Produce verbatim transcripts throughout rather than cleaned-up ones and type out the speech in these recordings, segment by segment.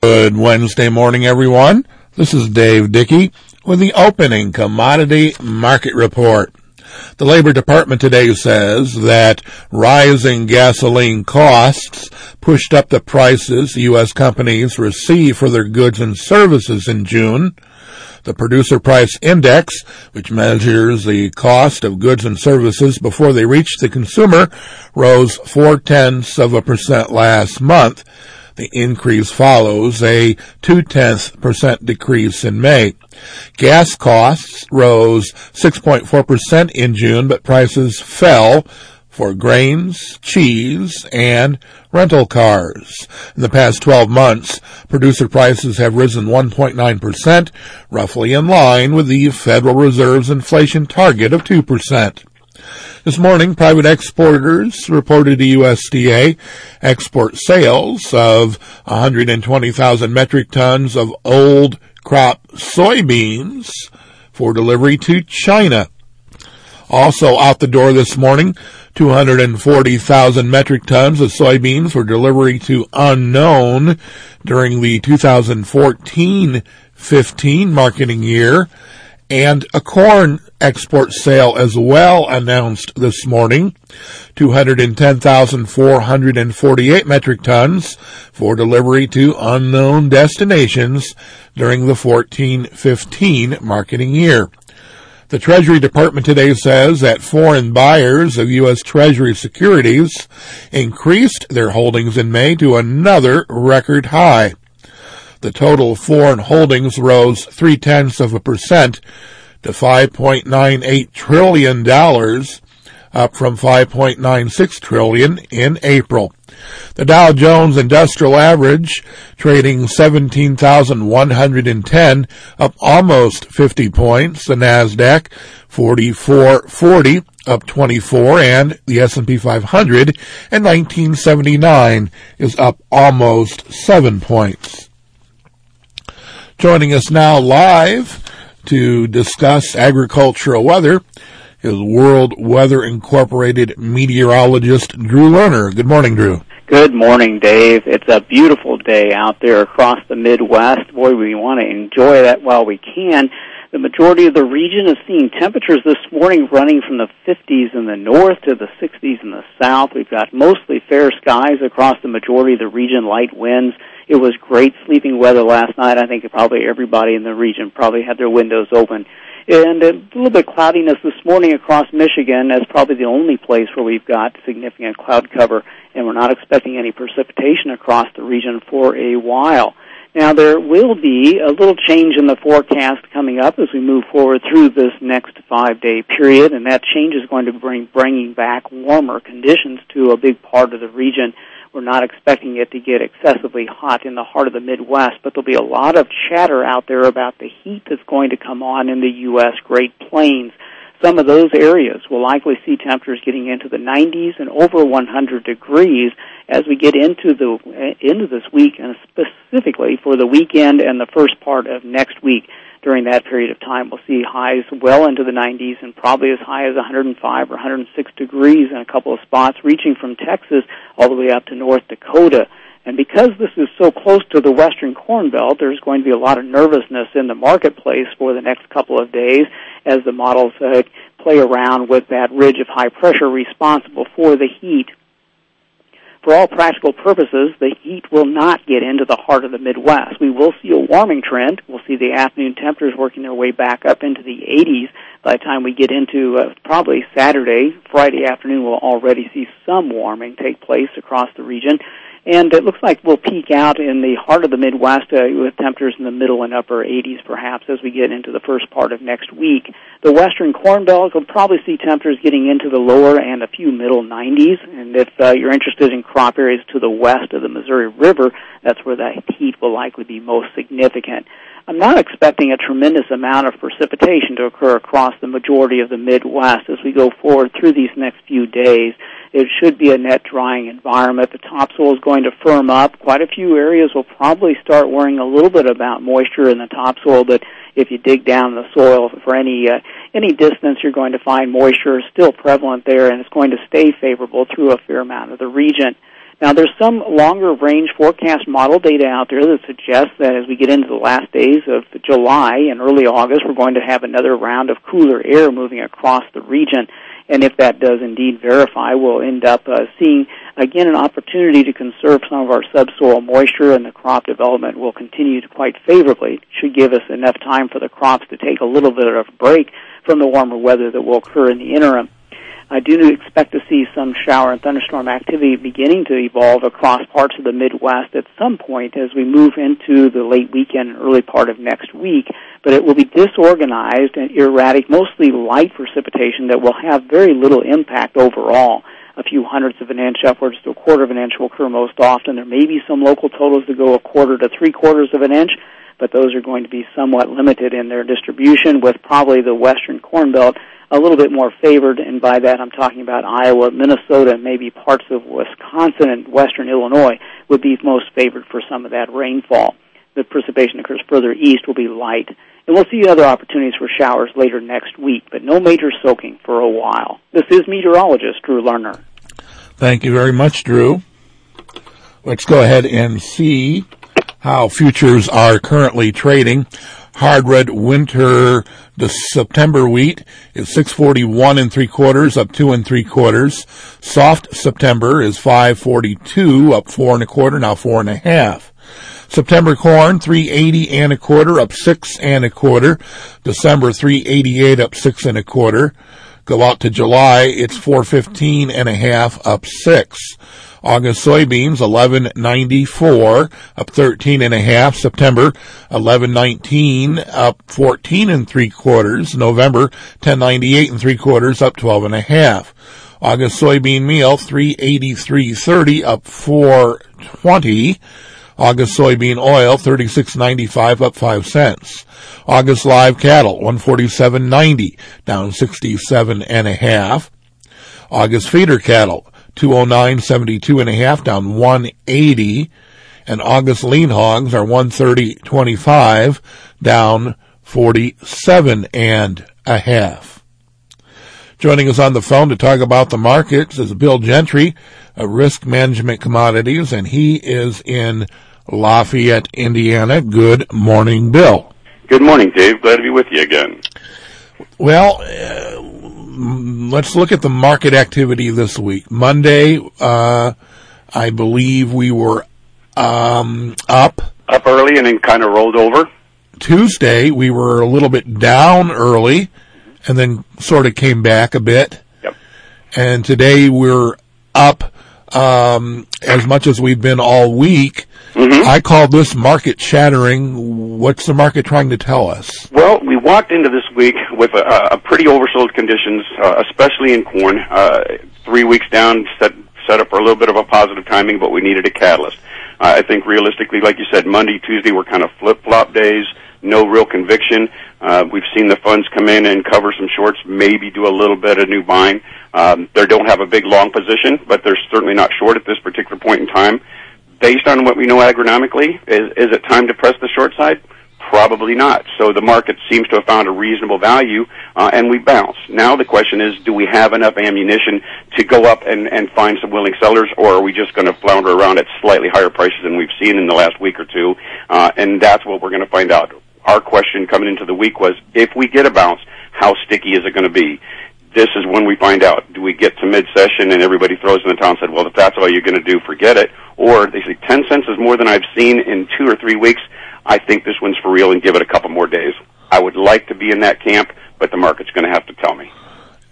Good Wednesday morning, everyone. This is Dave Dickey with the opening commodity market report. The Labor Department today says that rising gasoline costs pushed up the prices U S companies receive for their goods and services in June. The Producer Price Index, which measures the cost of goods and services before they reach the consumer, rose four-tenths of a percent last month. The increase follows a two-tenths percent decrease in May. Gas costs rose six point four percent in June, but prices fell for grains, cheese, and rental cars. In the past twelve months, producer prices have risen one point nine percent, roughly in line with the Federal Reserve's inflation target of two percent. This morning, private exporters reported to U S D A export sales of one hundred twenty thousand metric tons of old crop soybeans for delivery to China. Also out the door this morning, two hundred forty thousand metric tons of soybeans for delivery to unknown during the two thousand fourteen fifteen marketing year. And a corn export sale as well announced this morning, two hundred ten thousand four hundred forty-eight metric tons for delivery to unknown destinations during the fourteen fifteen marketing year. The Treasury Department today says that foreign buyers of U S Treasury securities increased their holdings in May to another record high. The total foreign holdings rose three-tenths of a percent to five point nine eight trillion dollars, up from five point nine six trillion dollars in April. The Dow Jones Industrial Average trading seventeen thousand one hundred ten, up almost fifty points. The Nasdaq forty-four forty, up twenty-four, and the S and P five hundred at nineteen seventy-nine is up almost seven points. Joining us now live to discuss agricultural weather is World Weather Incorporated meteorologist Drew Lerner. Good morning, Drew. Good morning, Dave. It's a beautiful day out there across the Midwest. Boy, we want to enjoy that while we can. The majority of the region is seeing temperatures this morning running from the fifties in the north to the sixties in the south. We've got mostly fair skies across the majority of the region, light winds. It was great sleeping weather last night. I think probably everybody in the region probably had their windows open. And a little bit of cloudiness this morning across Michigan. That's probably the only place where we've got significant cloud cover, and we're not expecting any precipitation across the region for a while. Now, there will be a little change in the forecast coming up as we move forward through this next five-day period, and that change is going to bring bringing back warmer conditions to a big part of the region. We're not expecting it to get excessively hot in the heart of the Midwest, but there'll be a lot of chatter out there about the heat that's going to come on in the U S Great Plains. Some of those areas will likely see temperatures getting into the nineties and over one hundred degrees as we get into the into this week, and specifically for the weekend and the first part of next week. During that period of time, we'll see highs well into the nineties and probably as high as one hundred five or one hundred six degrees in a couple of spots, reaching from Texas all the way up to North Dakota. And because this is so close to the western Corn Belt, there's going to be a lot of nervousness in the marketplace for the next couple of days as the models uh, play around with that ridge of high pressure responsible for the heat. For all practical purposes, the heat will not get into the heart of the Midwest. We will see a warming trend. We'll see the afternoon temperatures working their way back up into the eighties. By the time we get into uh, probably Saturday, Friday afternoon, we'll already see some warming take place across the region. And it looks like we'll peak out in the heart of the Midwest uh, with temperatures in the middle and upper eighties, perhaps, as we get into the first part of next week. The western Corn Belt will probably see temperatures getting into the lower and a few middle nineties. And if uh, you're interested in crop areas to the west of the Missouri River, that's where the heat will likely be most significant. I'm not expecting a tremendous amount of precipitation to occur across the majority of the Midwest as we go forward through these next few days. It should be a net drying environment. The topsoil is going to firm up. Quite a few areas will probably start worrying a little bit about moisture in the topsoil, but if you dig down the soil for any uh, any distance, you're going to find moisture is still prevalent there, and it's going to stay favorable through a fair amount of the region. Now, there's some longer-range forecast model data out there that suggests that as we get into the last days of July and early August, we're going to have another round of cooler air moving across the region. And if that does indeed verify, we'll end up uh, seeing, again, an opportunity to conserve some of our subsoil moisture, and the crop development will continue to quite favorably. It should give us enough time for the crops to take a little bit of a break from the warmer weather that will occur in the interim. I do expect to see some shower and thunderstorm activity beginning to evolve across parts of the Midwest at some point as we move into the late weekend and early part of next week, but it will be disorganized and erratic, mostly light precipitation that will have very little impact overall. A few hundredths of an inch upwards to a quarter of an inch will occur most often. There may be some local totals that go a quarter to three quarters of an inch, but those are going to be somewhat limited in their distribution, with probably the western Corn Belt a little bit more favored, and by that I'm talking about Iowa, Minnesota, and maybe parts of Wisconsin and western Illinois would be most favored for some of that rainfall. The precipitation occurs further east will be light. And we'll see other opportunities for showers later next week, but no major soaking for a while. This is meteorologist Drew Lerner. Thank you very much, Drew. Let's go ahead and see how futures are currently trading. Hard red winter, the September wheat is six forty-one and three quarters, up two and three quarters. Soft September is five forty-two, up four and a quarter, now four and a half. September corn, three eighty and a quarter, up six and a quarter. December, three eighty-eight, up six and a quarter. Go out to July, it's four fifteen and a half, up six. August soybeans, eleven ninety-four, up thirteen and a half. September, eleven nineteen, up fourteen and three quarters. November, ten ninety-eight and three quarters, up twelve and a half. August soybean meal, three eighty-three thirty, up four twenty. August soybean oil, thirty-six ninety-five, up five cents. August live cattle, one forty-seven ninety, down sixty-seven and a half. August feeder cattle, two oh nine seventy-two and a half, down one eighty. And August lean hogs are one thirty twenty-five, down forty-seven and a half. Joining us on the phone to talk about the markets is Bill Gentry of Risk Management Commodities, and he is in Lafayette, Indiana. Good morning, Bill. Good morning, Dave. Glad to be with you again. Well, uh, let's look at the market activity this week. Monday, uh, I believe we were um, up. Up early and then kind of rolled over. Tuesday, we were a little bit down early and then sort of came back a bit. Yep. And today we're up um, as much as we've been all week. Mm-hmm. I call this market shattering. What's the market trying to tell us? Well, we walked into this week with a, a pretty oversold conditions, uh, especially in corn. Uh, three weeks down, set, set up for a little bit of a positive timing, but we needed a catalyst. Uh, I think realistically, like you said, Monday, Tuesday were kind of flip-flop days, no real conviction. Uh, we've seen the funds come in and cover some shorts, maybe do a little bit of new buying. Um, they don't have a big long position, but they're certainly not short at this particular point in time. Based on what we know agronomically, is, is it time to press the short side? Probably not. So the market seems to have found a reasonable value, uh, and we bounce. Now the question is, do we have enough ammunition to go up and, and find some willing sellers, or are we just going to flounder around at slightly higher prices than we've seen in the last week or two? Uh, and that's what we're going to find out. Our question coming into the week was, if we get a bounce, how sticky is it going to be? This is when we find out. Do we get to mid-session and everybody throws in the towel and said, well, if that's all you're going to do, forget it? Or they say, ten cents is more than I've seen in two or three weeks. I think this one's for real and give it a couple more days. I would like to be in that camp, but the market's going to have to tell me.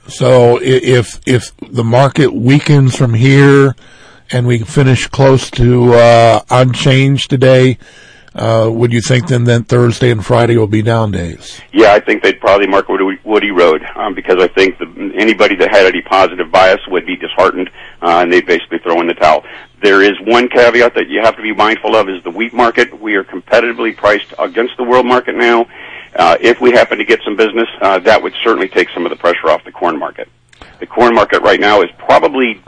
So if if the market weakens from here and we finish close to uh, unchanged today, Uh, would you think then that Thursday and Friday will be down days? Yeah, I think they'd probably mark Woody, Woody Road um, because I think the, anybody that had any positive bias would be disheartened, uh, and they'd basically throw in the towel. There is one caveat that you have to be mindful of is the wheat market. We are competitively priced against the world market now. Uh, if we happen to get some business, uh, that would certainly take some of the pressure off the corn market. The corn market right now is probably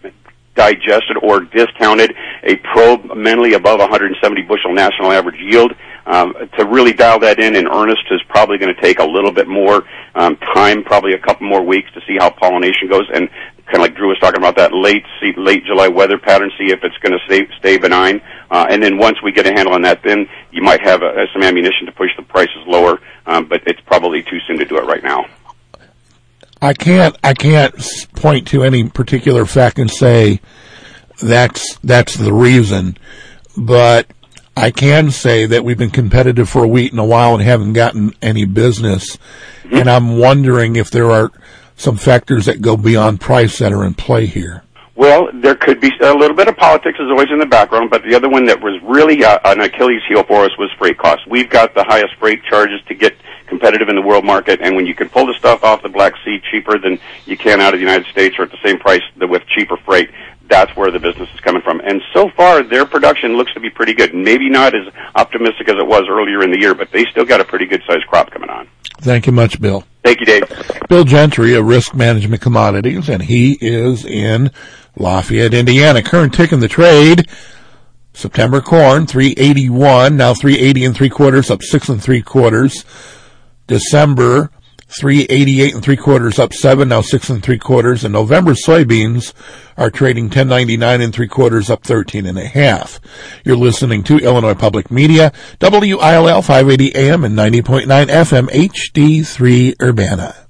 digested or discounted a probe mentally above one hundred seventy bushel national average yield. Um, to really dial that in in earnest is probably going to take a little bit more um, time, probably a couple more weeks to see how pollination goes. And kind of like Drew was talking about that late see, late July weather pattern, see if it's going to stay, stay benign. Uh, and then once we get a handle on that, then you might have a, some ammunition to push the prices lower, um, but it's probably too soon to do it right now. I can't, I can't point to any particular fact and say that's, that's the reason, but I can say that we've been competitive for a week and a while and haven't gotten any business. Mm-hmm. And I'm wondering if there are some factors that go beyond price that are in play here. Well, there could be a little bit of politics is always in the background, but the other one that was really uh, an Achilles heel for us was freight costs. We've got the highest freight charges to get competitive in the world market, and when you can pull the stuff off the Black Sea cheaper than you can out of the United States or at the same price with cheaper freight, that's where the business is coming from. And so far, their production looks to be pretty good. Maybe not as optimistic as it was earlier in the year, but they still got a pretty good-sized crop coming on. Thank you much, Bill. Thank you, Dave. Bill Gentry of Risk Management Commodities, and he is in Lafayette, Indiana. Current tick in the trade, September corn, three eighty-one, now three eighty and three quarters, up six and three quarters. December, three eighty-eight and three quarters, up seven, now six and three quarters. And November soybeans are trading ten ninety-nine and three quarters, up thirteen and a half. You're listening to Illinois Public Media, W I L L five eighty A M and ninety point nine F M, H D three Urbana.